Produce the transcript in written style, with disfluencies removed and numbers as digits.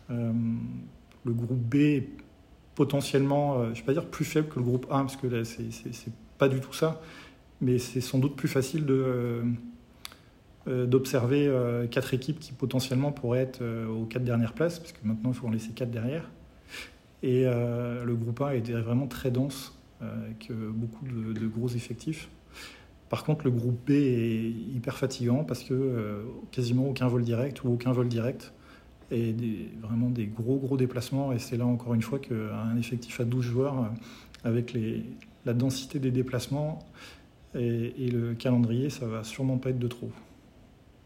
Le groupe B est potentiellement, je ne vais pas dire plus faible que le groupe A, parce que là, c'est pas du tout ça, mais c'est sans doute plus facile d'observer 4 équipes qui potentiellement pourraient être aux 4 dernières places, parce que maintenant il faut en laisser 4 derrière. Et le groupe A est vraiment très dense, avec beaucoup de gros effectifs. Par contre, le groupe B est hyper fatigant parce que quasiment aucun vol direct ou aucun vol direct, et vraiment des gros déplacements. Et c'est là encore une fois qu'un effectif à 12 joueurs, avec la densité des déplacements et le calendrier, ça va sûrement pas être de trop.